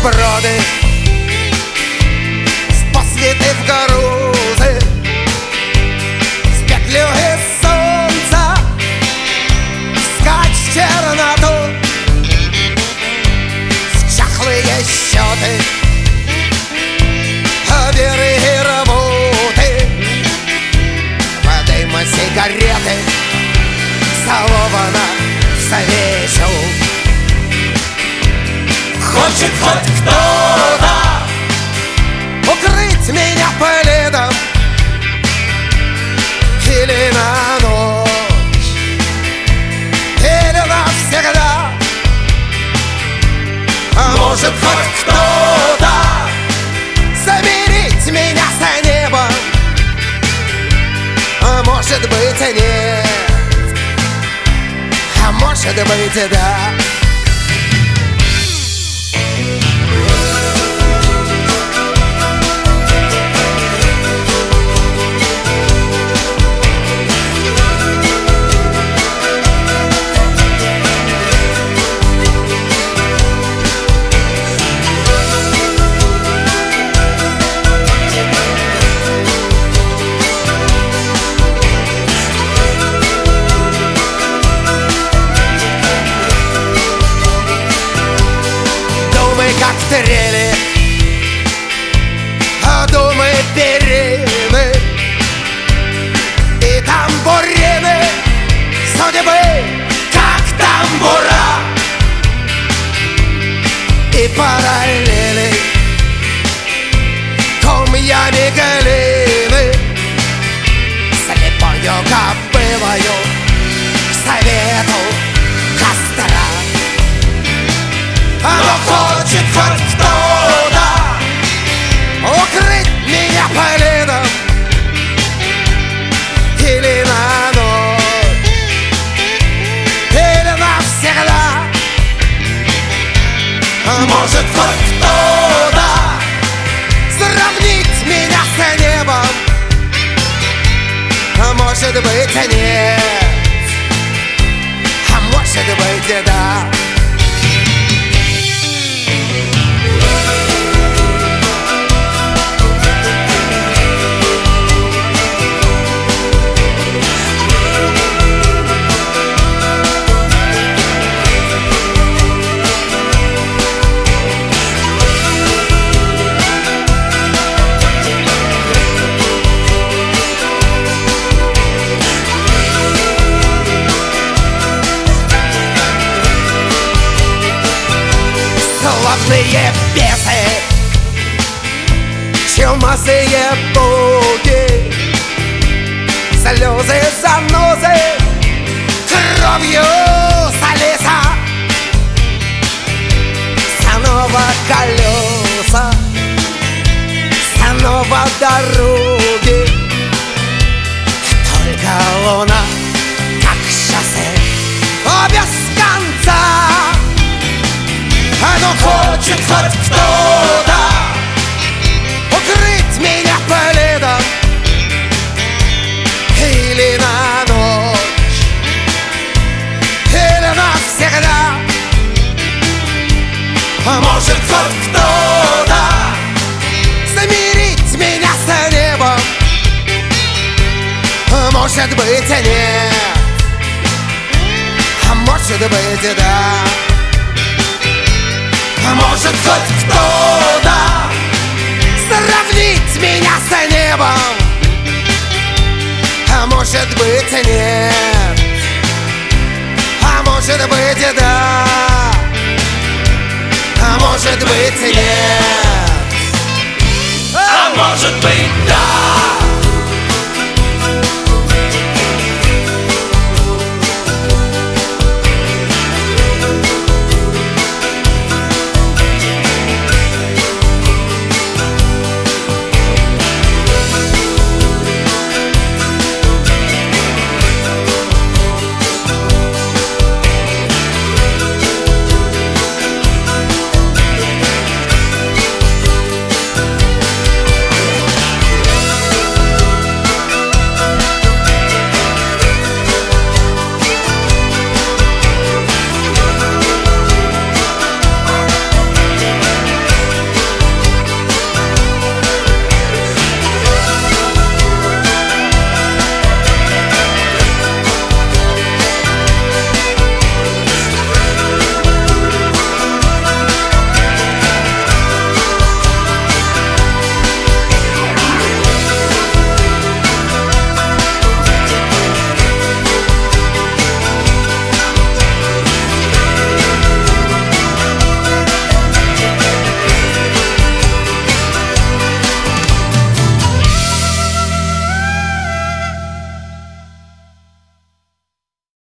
сброды, з посвіти в грузи, з петлюги сонця, скач черноту, в чахлые счеты, береги работы, в дыма сигареты, залована в свечу. Хочет хоть кто-то укрыть меня пледом или на ночь, или навсегда. Может хоть кто-то замирить меня с небом, а может быть нет, а может быть да. Как трели, думы перины и тамбурины судьбы, как тамбура, и параллели комьями глины, слепою кобылою к совету костра. Оно хочет хоть кто-то укрыть меня пледом или на ночь, или навсегда. Может хоть кто-то сравнить меня с небом, а может быть нет, а может быть да. Славные бесы, чумазые боги, слезы, занозы, кровью солиса, снова колеса, снова дороги, только луна, как шоссе, без конца. Оно хочет хоть кто-то укрыть меня пледом или на ночь, или навсегда. Может хоть кто-то замирить меня с небом, может быть нет, а может быть да. Может хоть кто-то сравнить меня с небом, а может быть нет, а может быть да.